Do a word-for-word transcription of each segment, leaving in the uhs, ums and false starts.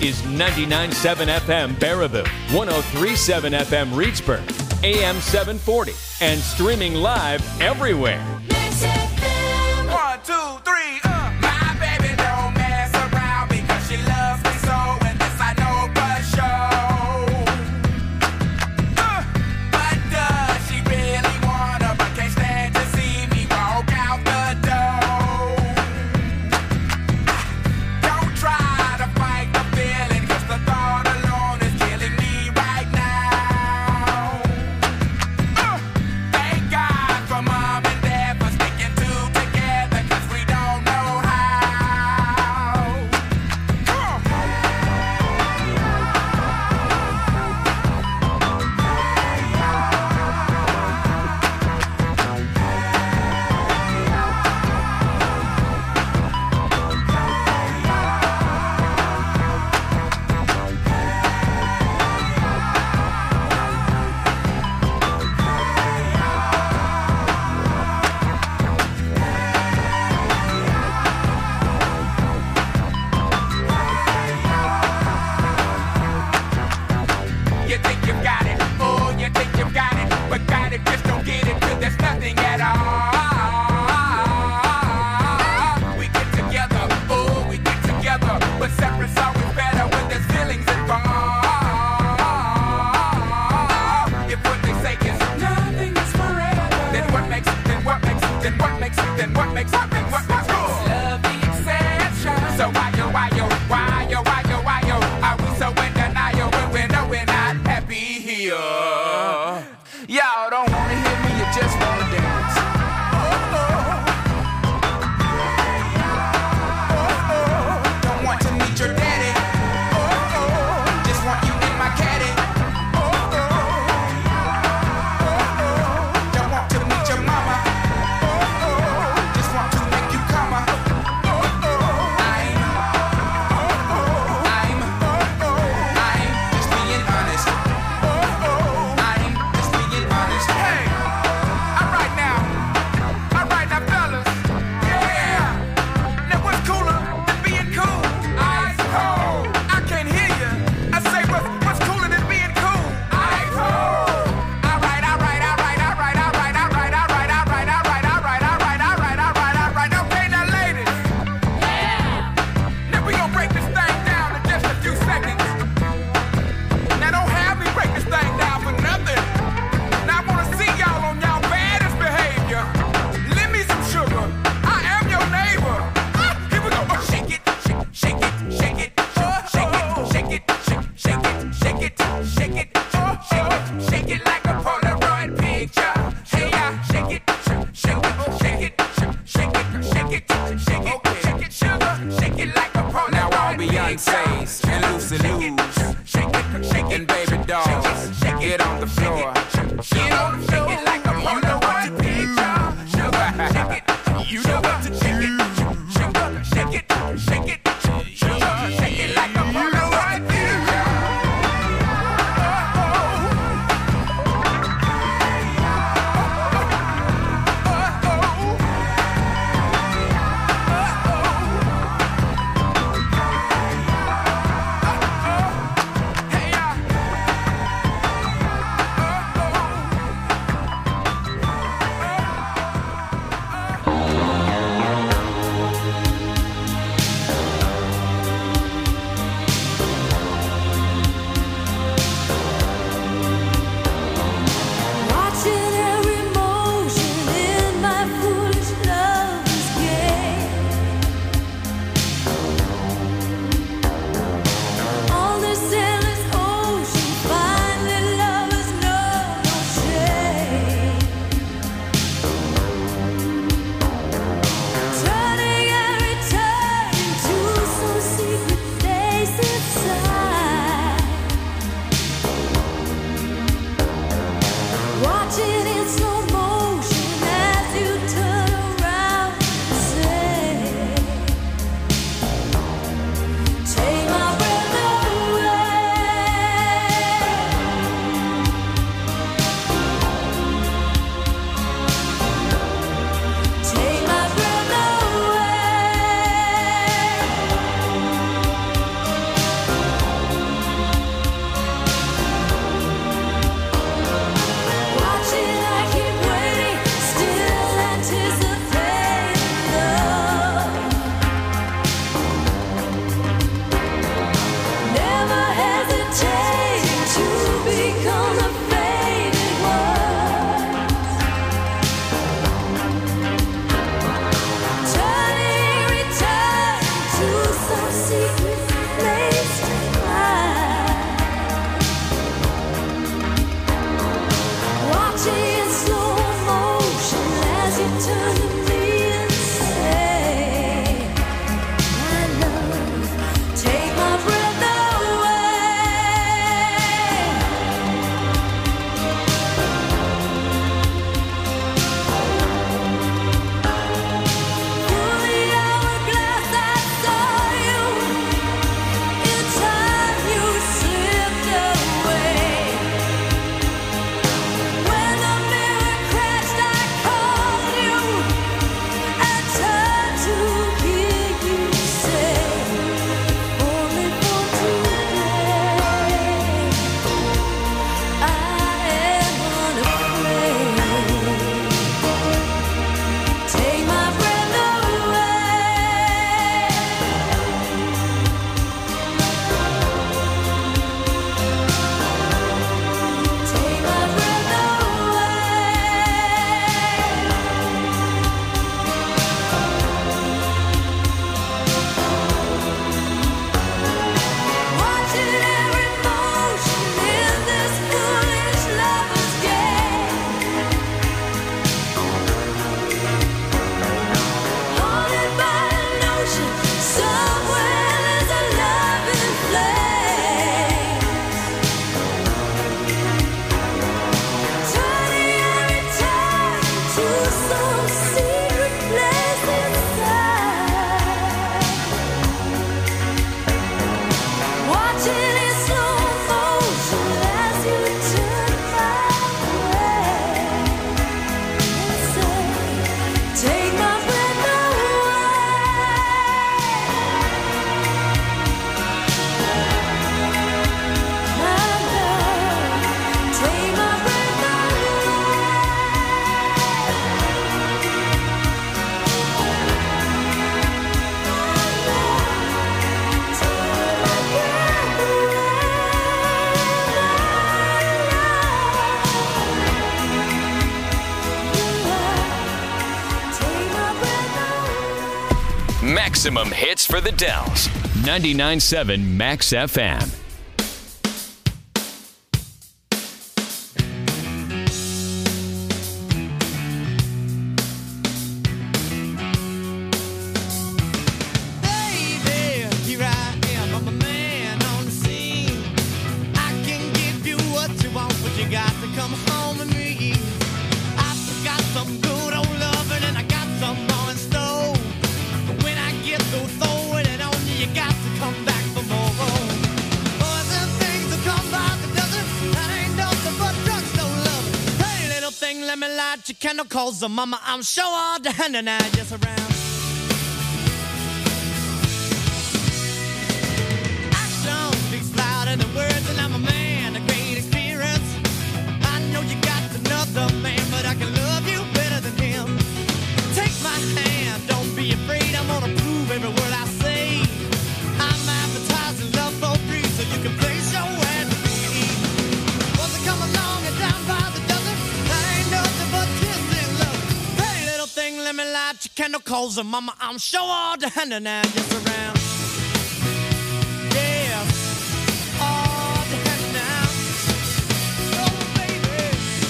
is ninety-nine point seven F M Baraboo, one oh three point seven F M Reedsburg, A M seven forty, and streaming live everywhere. One, two, three, uh. My baby don't mess around because she loves me so, and this I know for sure. Uh. But does she really wanna, but can't stand to see me walk out the door? Don't try to fight the feeling, cause the thought alone is killing me right now. Uh. Thank God for mom and dad for sticking two together, cause we don't know how. Come on. You think you've got it, oh, you think you've got it, but got it, just don't get it, till there's nothing at all. We get together, oh, we get together, but separate's always better when there's feelings involved. If what they say is nothing is forever, then what makes it, then what makes it, then what makes it, then what makes it, then what makes it? Love the exception. So why yo, why yo, why yo, why yo, why yo, are we so in denial when we know we're not happy here? Y'all don't wanna hear me, you just wanna dance. Don't want to meet your daddy. Just want you in my caddy. Don't want to meet your mama. Just want to make you come. I'm, I'm, I'm just being honest. I'm just being honest. Hey, alright now, alright now, fellas. Yeah. Now what's cooler than being cool? Ice cold. I can't hear you. I say what's what's cooler than being cool? Ice cold. Alright, alright, alright, alright, alright, alright, alright, alright, alright, alright, alright, alright, alright, alright. Okay, now ladies. Now we gonna break this thing down in just a few seconds. Now don't have me break this thing down for nothing. Now I wanna see y'all on y'all baddest behavior. Lend me some sugar. I am your neighbor. Ah, here we go. Oh, shake it, shake, shake it, shake it, shake it, shake it, shake, shake it, shake it, shake it, oh, shake it, shake it like a Polaroid picture. Hey, yeah, shake it, shake, shake it, shake it, shake it, shake it, shake it, shake it, sugar, shake it like a Polaroid picture. Now all Beyonce's and Lucy Lou's and Baby Dolls, get on the floor. Get on the floor. Shake it like a Polaroid picture. Sugar, shake it. You know what to do. Sugar, shake it, shake it, sugar, shake it like a Polaroid picture. Hey, yeah. Maximum hits for the Dells. ninety-nine point seven Max F M. Calls the mama, I'm sure all the hand and I just around. Action speaks louder than words, and I'm a man, a great experience. I know you got another man, but I can love you better than him. Take my hand, don't be afraid, I'm gonna prove every word I say. I'm advertising love for free, so you can place your hand to me. Once I come along and down by the dozen, I ain't nothing but kiss. Let me light your candle, calls her mama, I'm sure all the hand and I just around. Yeah, all the hand now. Oh, baby.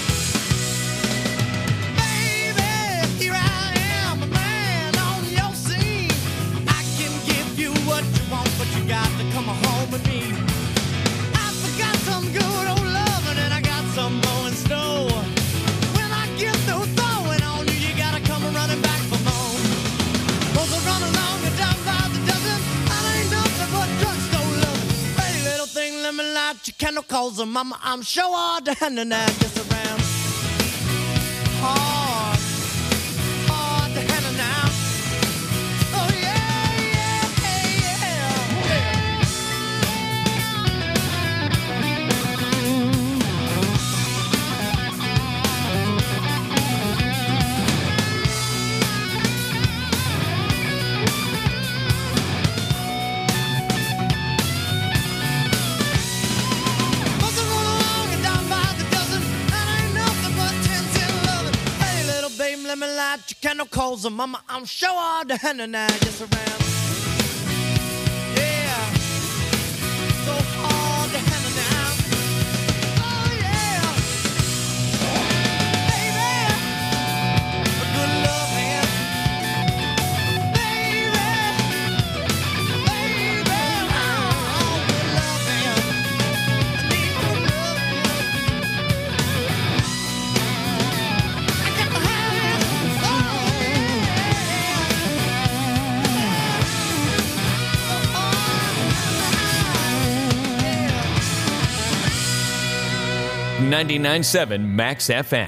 Baby, here I am, a man on your scene. I can give you what you want, but you got to come home with me. I forgot some good old loving, and I got some more in store. When I get through throwing on you, you gotta come running back for more. Both are run along and down by the dozen. I ain't nothing but drugstore loving. Hey, little thing, let me light your candle, calls her mama, I'm sure all the hand and I just around. Hard, hard to handle now. Oh yeah, yeah, yeah, yeah. Let me light your candle, calls her mama, I'm sure all the hand and I just around. Yeah, so hard to handle now. Oh yeah, baby, a good love man. Baby, baby, oh, good love man. I need good love man. I got the hand. ninety-nine point seven Max F M.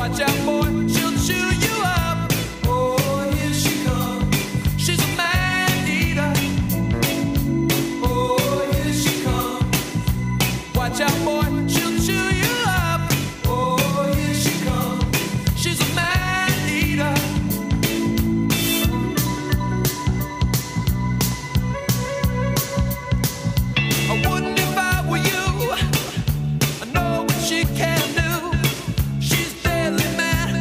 Watch out, boy, she'll chew you up. Oh, here she comes. She's a man eater. Oh, here she comes. Watch out, boy, she'll chew you up. Oh, here she comes. She's a man eater. I wouldn't if I were you. I know what she can do. She's deadly mad.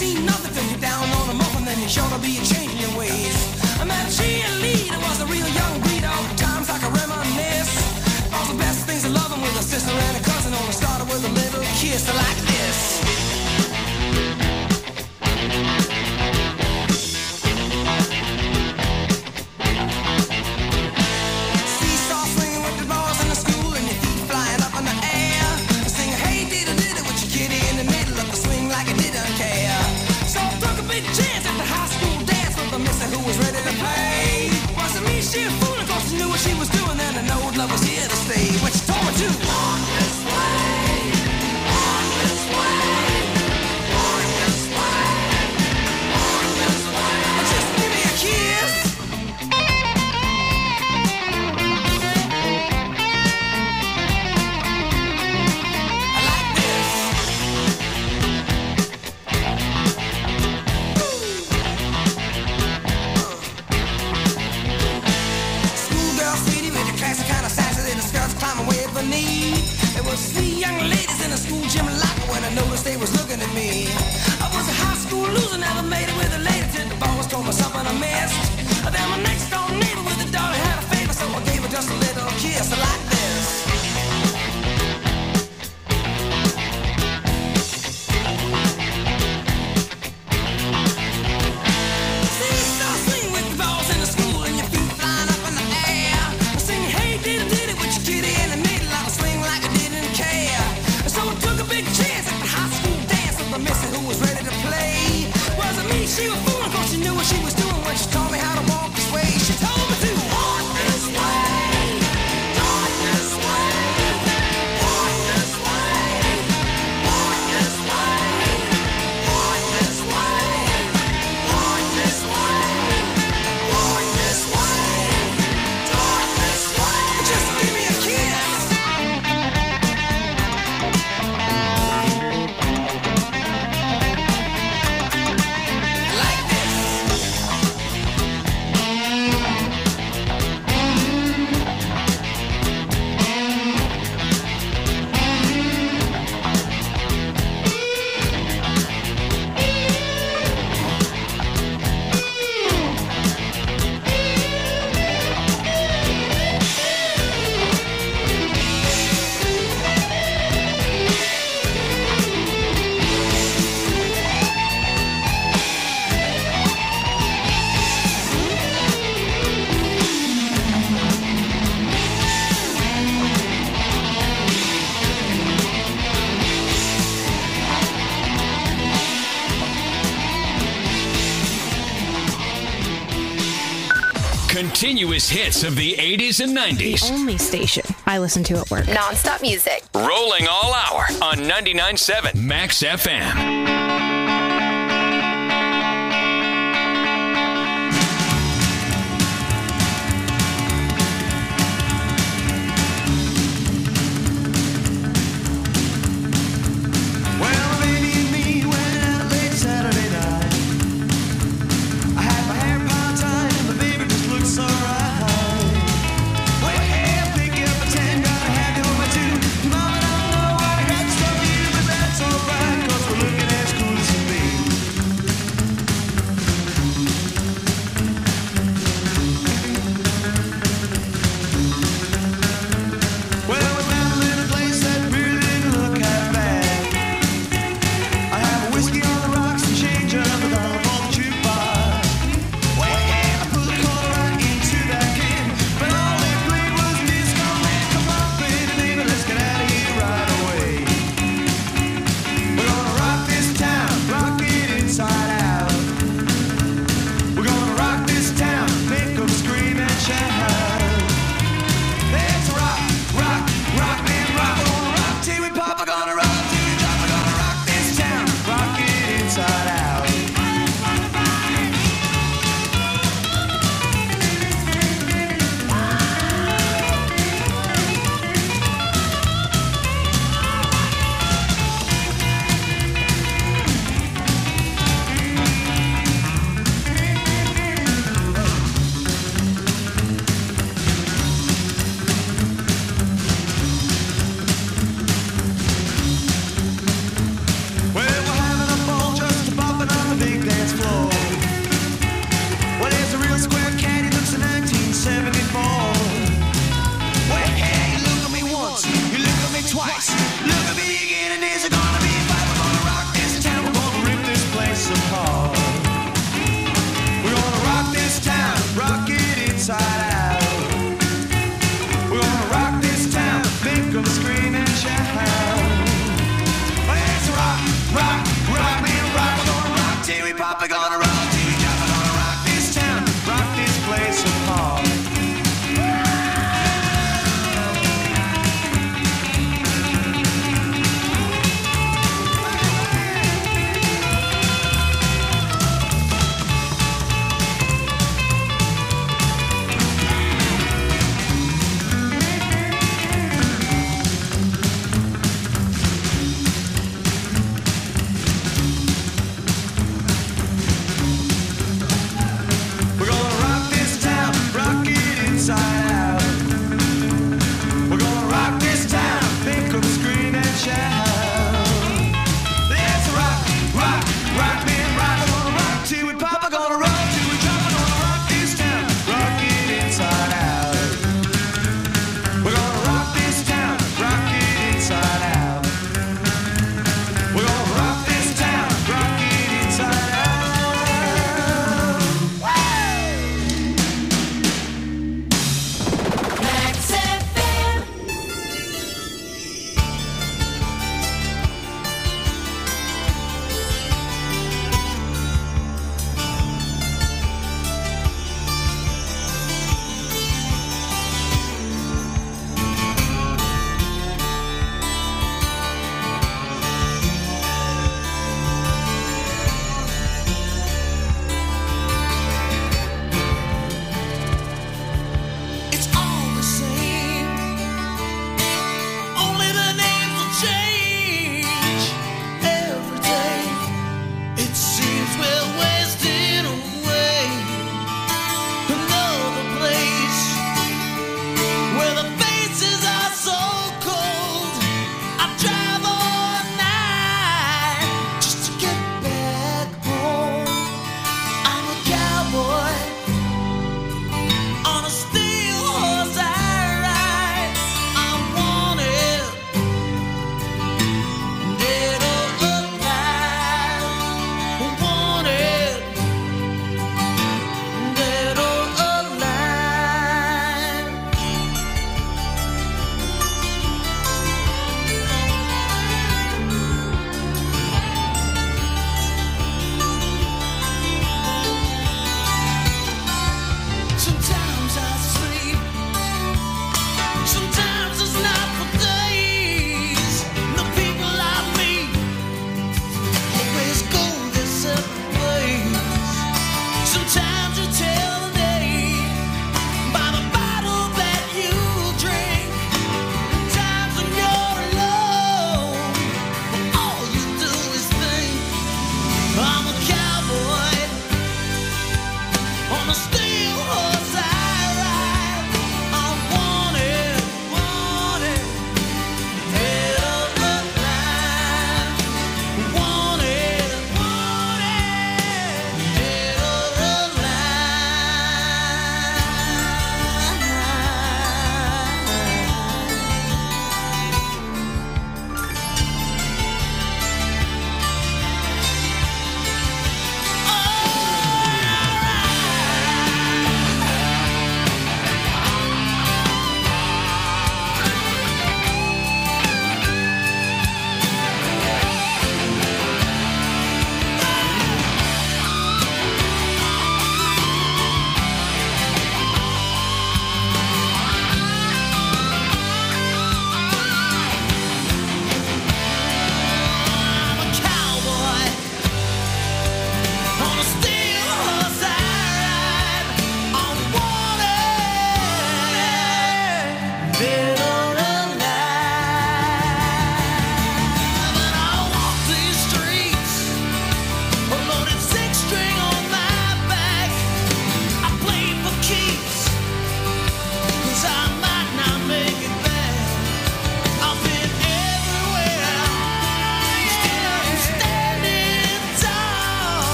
seen nothing till you're down on a muffin, then you're sure to be changing your ways. I met a cheerleader, was a real young breed, all times I can reminisce. All the best things of loving with a sister and a cousin, only started with a little kiss like this. Seesaw swinging with the balls in the school and your feet flying up in the air. Sing hey diddle diddle with your kitty in the middle of the swing like it didn't care. So I took a big chance at the high school dance with the mister who was ready to play. Wasn't me, she was fooling, cause she knew what she was doing, and I know love was here to stay. When she told me to walk this way, walk this way, walk this way, walk this way. Just give me a kiss. I like this. Schoolgirl sweetie with the classic kind of sassy little skirts climbing way up her knee. There was three young ladies in the school gym locker when I noticed they was looking at me. I was a high school loser, never made it with a lady till the boss told me something I missed. Then my next door neighbor with a daughter had a favor, so I gave her just a little kiss like this. Seesaw swing with the balls in the school and your feet flying up in the air. Sing hey diddle diddle with your kitty in the middle of a swing like I didn't care. So I took a big chance at the high school dance with the missy who was ready to play. Wasn't me, she was fooling, cause she knew what she was doing when she taught me how to walk this way. She told me to walk this way, walk this way, walk this way, walk this way, walk this way, walk this way, walk this way, talk this way. Just give me a kiss. Like this. Continuous hits of the eighties and nineties. Only station I listen to at work. Non-stop music. Rolling all hour on ninety-nine point seven Max F M. Well, baby and me went out late Saturday night. I had my hair part-time and the baby just looked so right. Well, yeah, pick up a ten, gotta have you on my two. Mama, I don't know what I got to stop you, but that's alright, 'cause we're looking as cool as can be. Well, we found a little place that really didn't look half bad. I have a whiskey on the rocks and change up with all of the jukebox. Well, yeah, I put the quarter right into that can, but all they played was disco. Man, come on, baby, baby, let's get out of here right away. We're gonna rock this town, rock it inside out. We're gonna rock this town, make 'em scream and shout. Let's rock, rock, rock and rock. We're gonna rock till we pop. We're gonna rock till we drop. We're gonna rock this town, rock it gonna rock you, yeah, we're gonna rock this town, rock this place apart.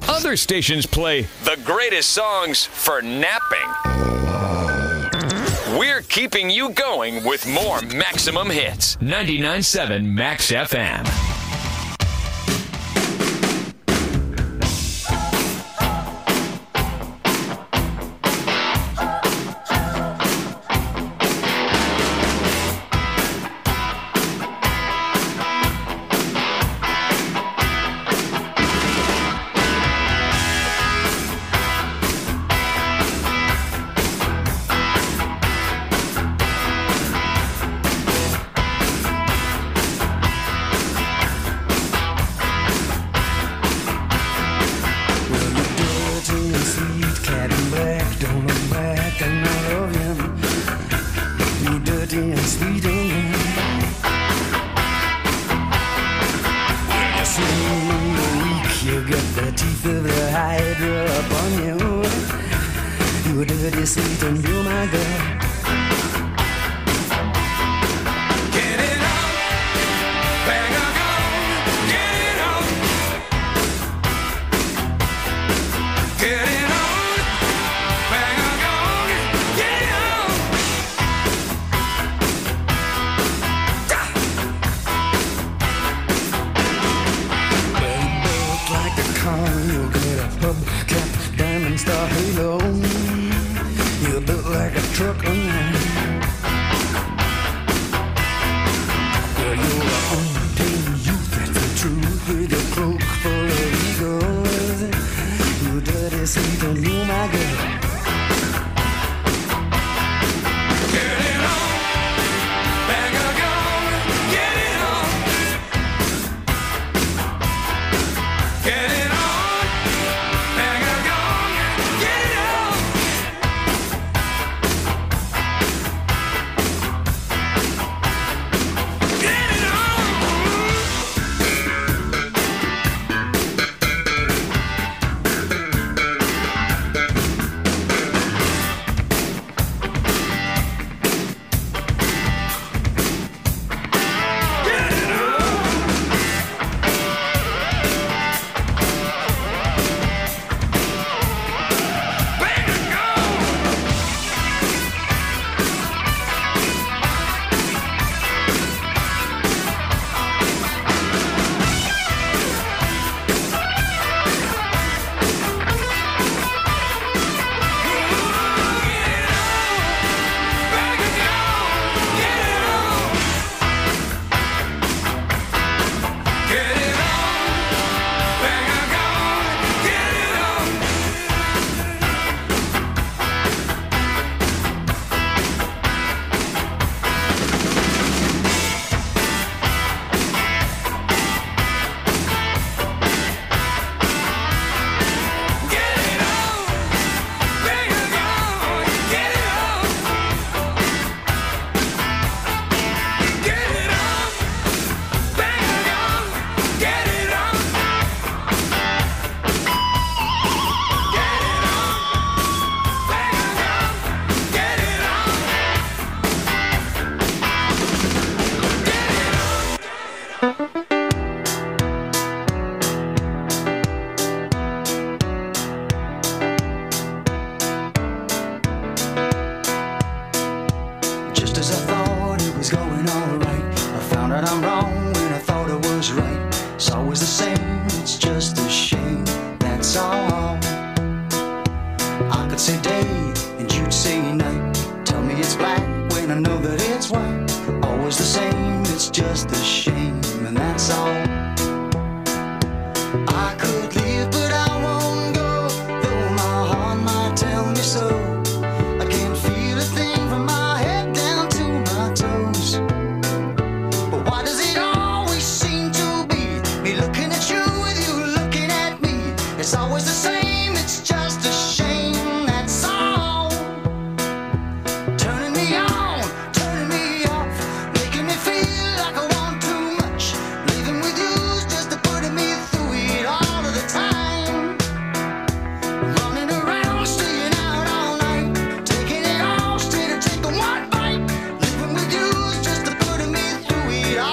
Other stations play the greatest songs for napping. We're keeping you going with more Maximum Hits. ninety-nine point seven Max F M.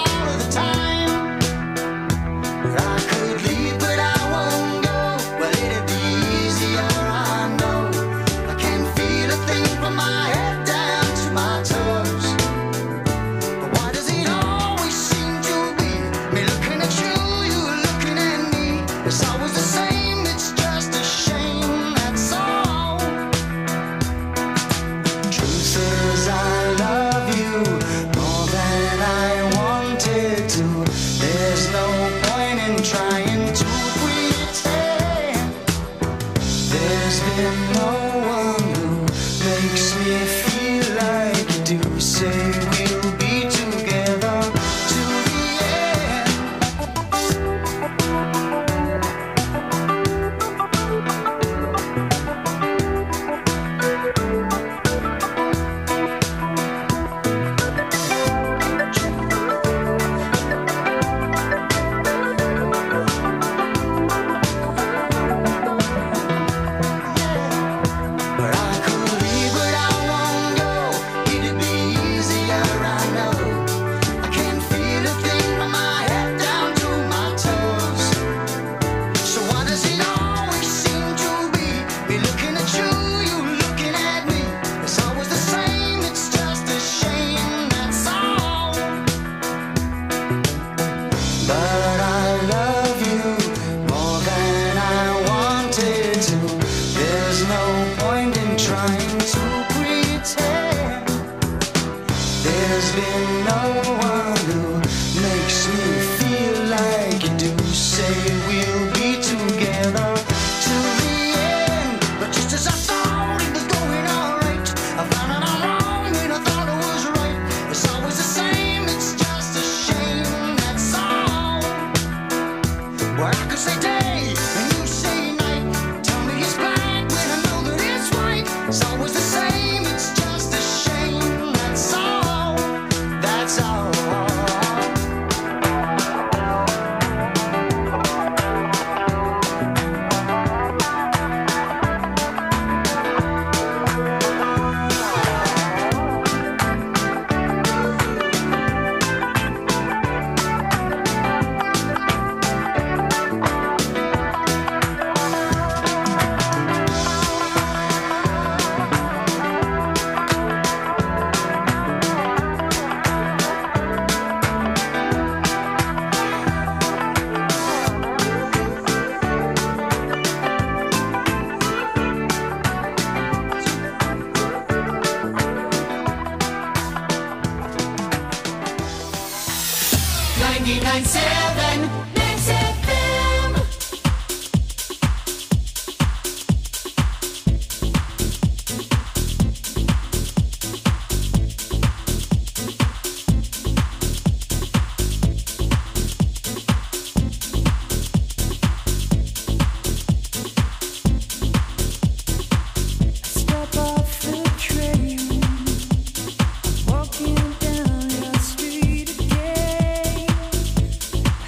Well, been no one who makes me feel like you do. Say we'll be together to the end. But I could leave, but I won't go. It'd be easier, I know. I can't feel a thing from my head down to my toes. So why does it always seem to be me looking at you, you looking at me? It's always the same, it's just a shame, that's all. But I love you more than I wanted to. There's no point in trying to pretend. There's been no one who makes me feel like you do. Say we'll be together till the end. But just as I thought it was going alright, I found out I'm wrong when I thought it was right. It's always the same, it's just a shame, that's all. Well, I could say day and you say night. Tell me it's black when I know that it's white. It's always the same, it's just a shame, that's all. That's all. ninety-nine point seven Mix F M. Step off the train, walking down your street again.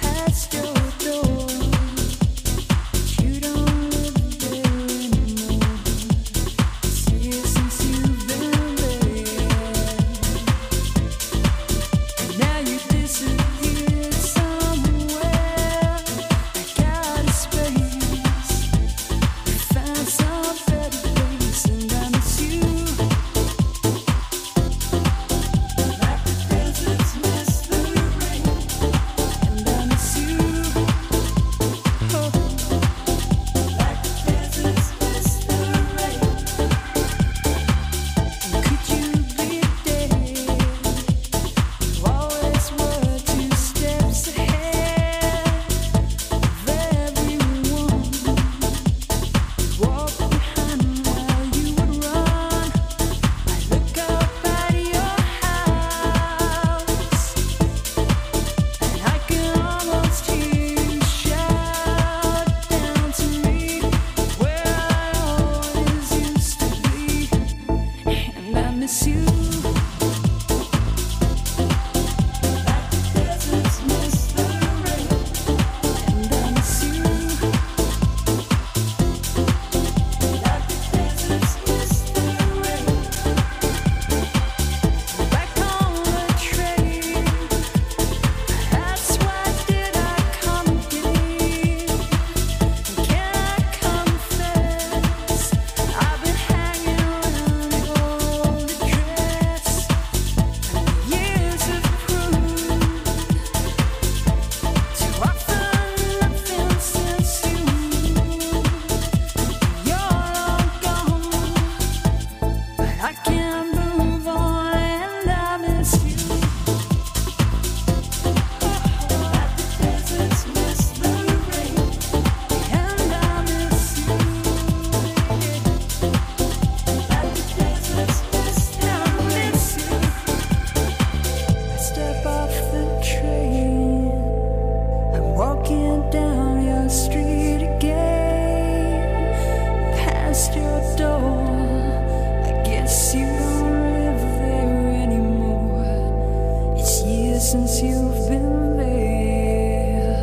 against your door. I guess you don't live there anymore. It's years since you've been there,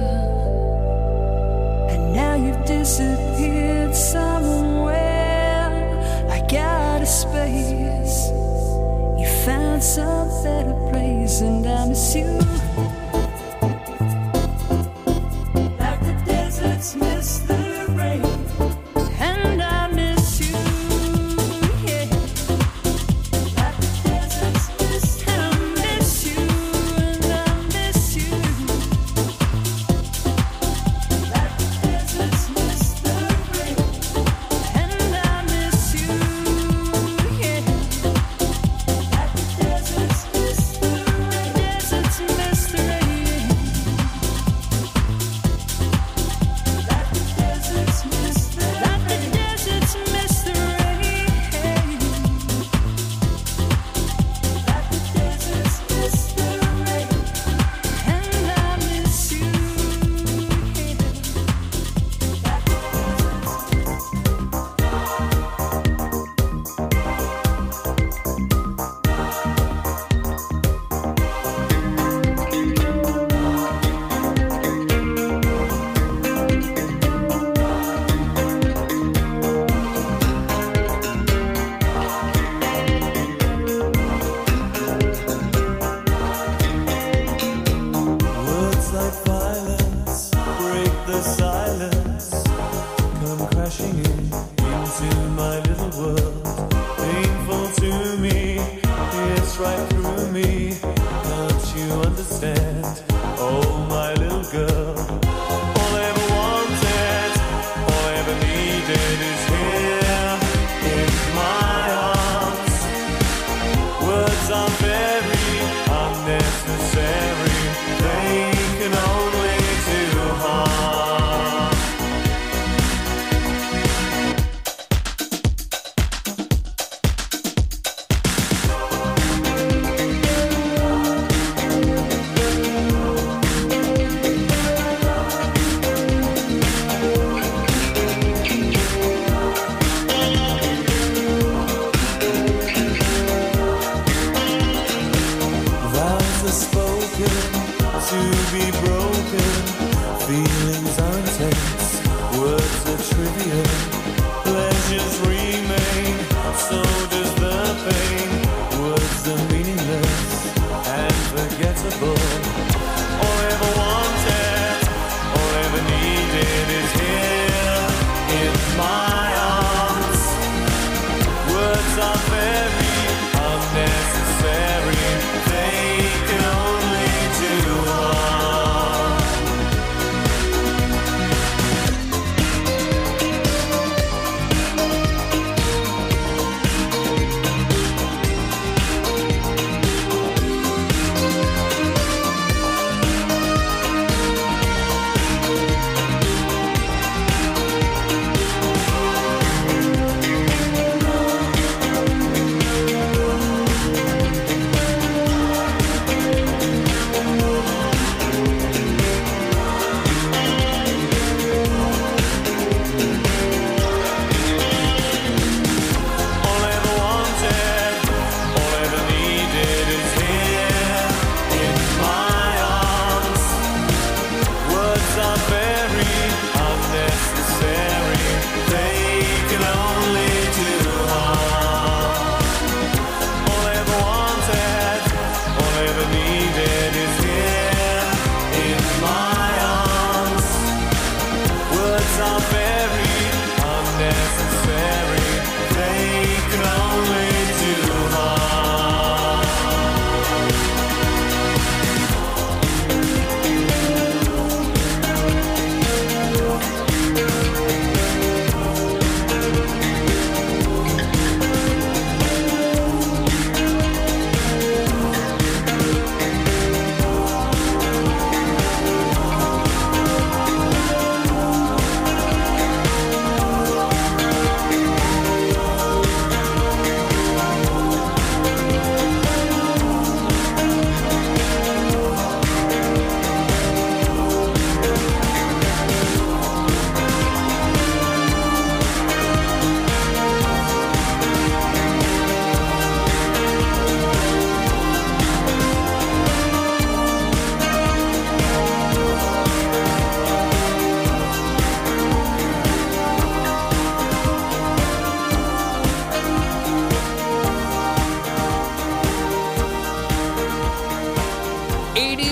and now you've disappeared somewhere. Like out of space, you found some better place, and I miss you.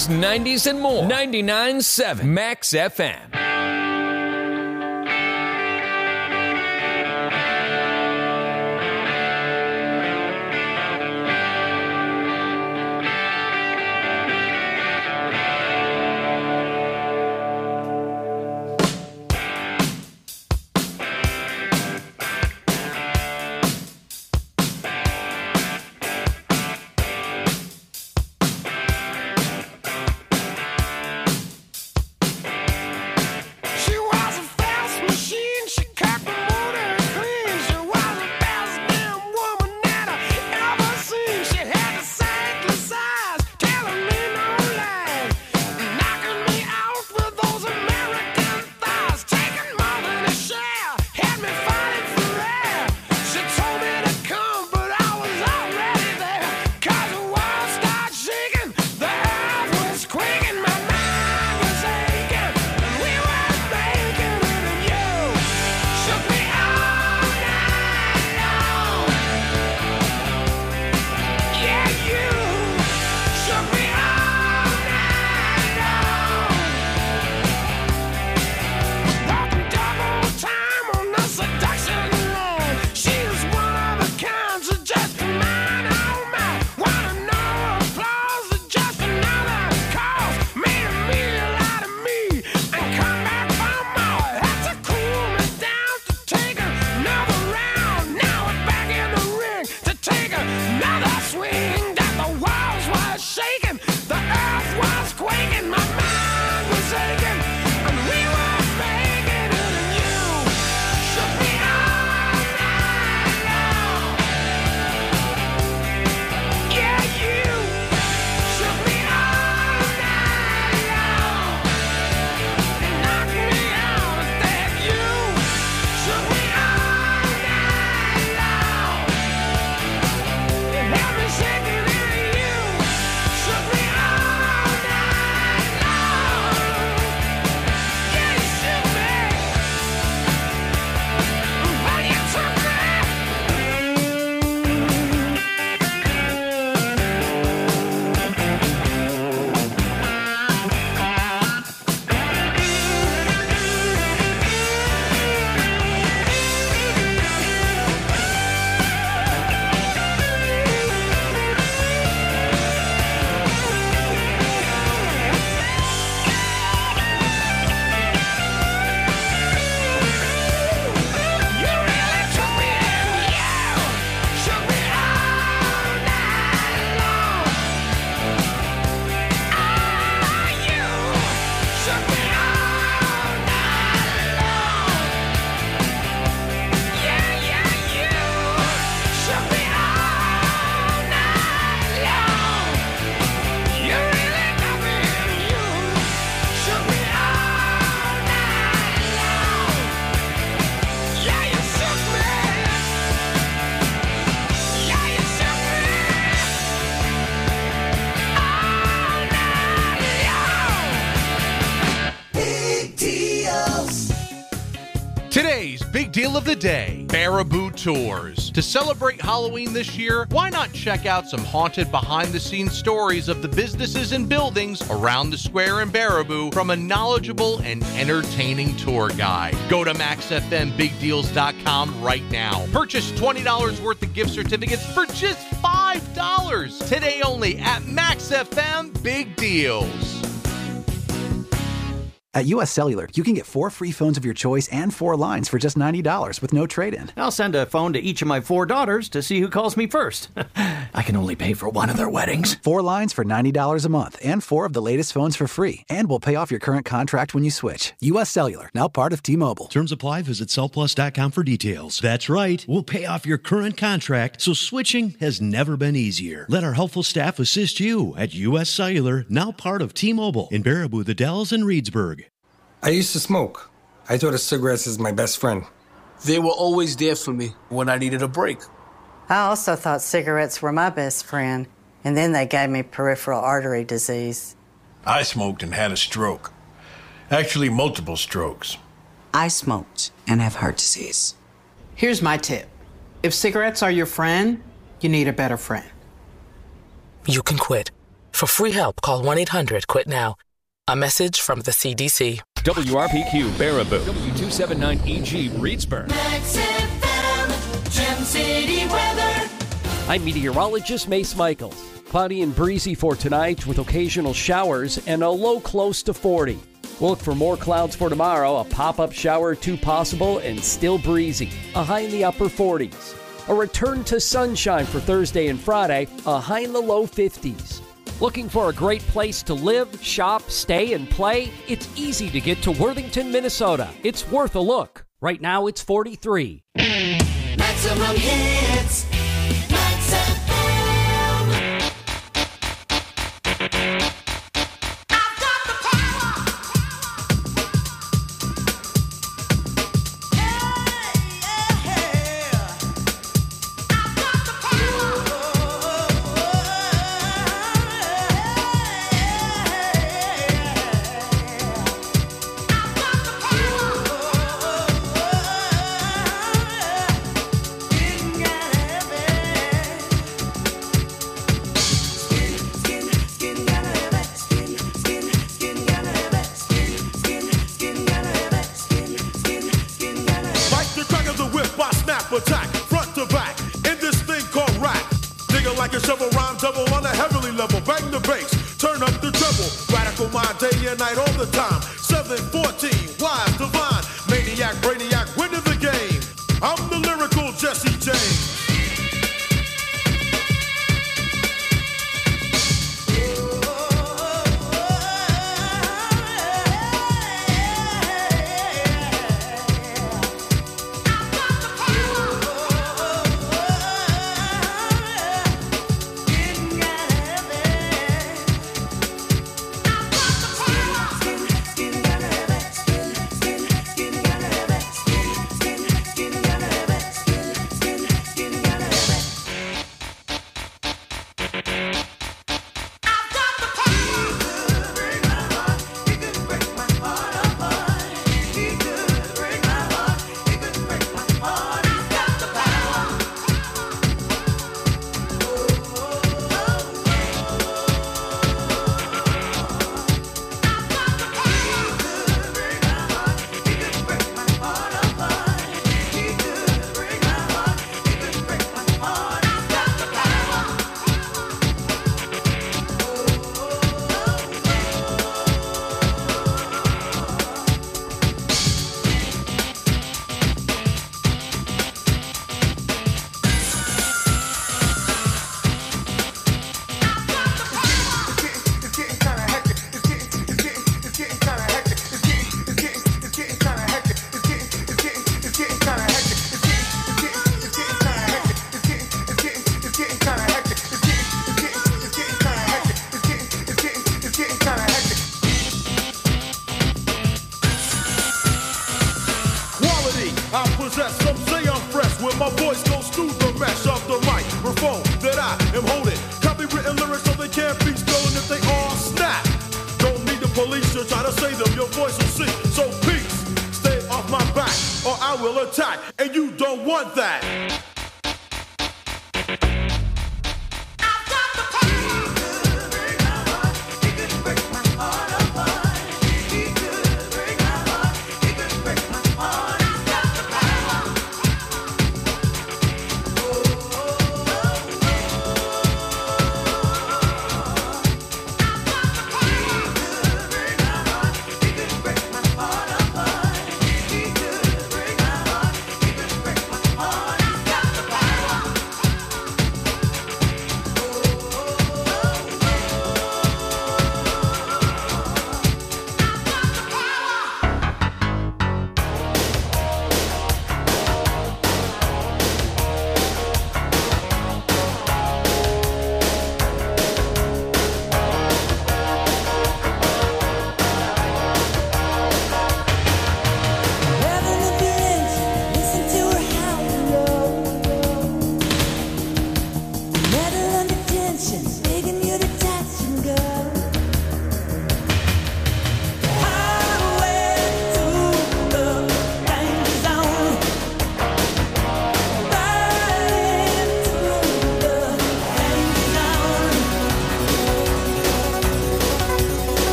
eighties, nineties, and more. ninety-nine point seven Max F M. Today's big deal of the day, Baraboo Tours. To celebrate Halloween this year, why not check out some haunted behind-the-scenes stories of the businesses and buildings around the square in Baraboo from a knowledgeable and entertaining tour guide. Go to max f m big deals dot com right now. Purchase twenty dollars worth of gift certificates for just five dollars. Today only at Max F M Big Deals. At U S Cellular, you can get four free phones of your choice and four lines for just ninety dollars with no trade-in. I'll send a phone to each of my four daughters to see who calls me first. I can only pay for one of their weddings. Four lines for ninety dollars a month and four of the latest phones for free. And we'll pay off your current contract when you switch. U S Cellular, now part of T-Mobile. Terms apply. Visit cell plus dot com for details. That's right. We'll pay off your current contract, so switching has never been easier. Let our helpful staff assist you at U S Cellular, now part of T-Mobile. In Baraboo, the Dells, and Reedsburg. I used to smoke. I thought of cigarettes as my best friend. They were always there for me when I needed a break. I also thought cigarettes were my best friend, and then they gave me peripheral artery disease. I smoked and had a stroke. Actually, multiple strokes. I smoked and have heart disease. Here's my tip. If cigarettes are your friend, you need a better friend. You can quit. For free help, call one eight hundred quit now. A message from the C D C. W R P Q Baraboo, W two seventy-nine E G Reedsburg. Max F M, Gem City weather. I'm meteorologist Mace Michaels. Cloudy and breezy for tonight with occasional showers and a low close to forty. We'll look for more clouds for tomorrow, a pop-up shower or two possible and still breezy, a high in the upper forties. A return to sunshine for Thursday and Friday, a high in the low fifties. Looking for a great place to live, shop, stay, and play? It's easy to get to Worthington, Minnesota. It's worth a look. Right now, it's forty-three. Maximum hits. Max F M. Attack, front to back, in this thing called rap. Digging like a shovel, rhyme double on a heavenly level. Bang the bass, turn up the treble. Radical mind, day and night, all the time. seven fourteen, wise, divine, maniac, brainiac, winning the game. I'm the lyrical Jesse James.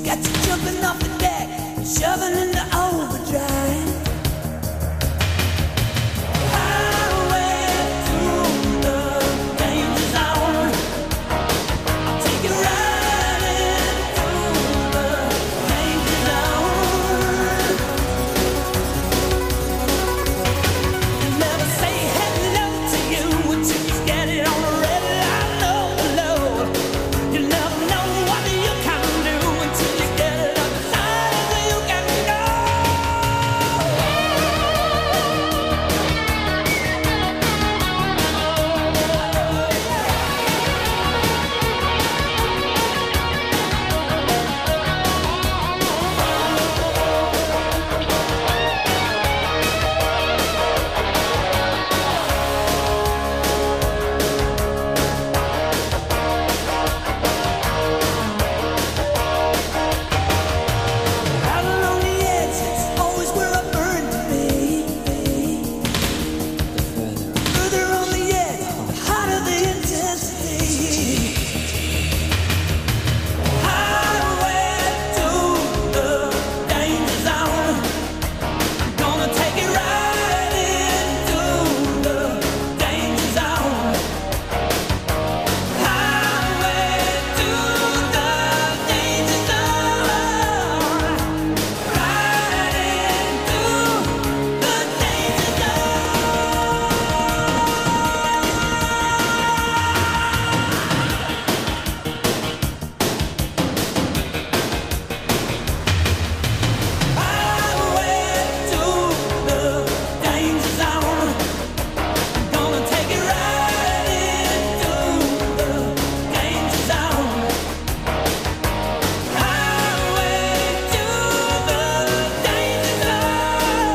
Got you jumping off the deck, shoving into overdrive.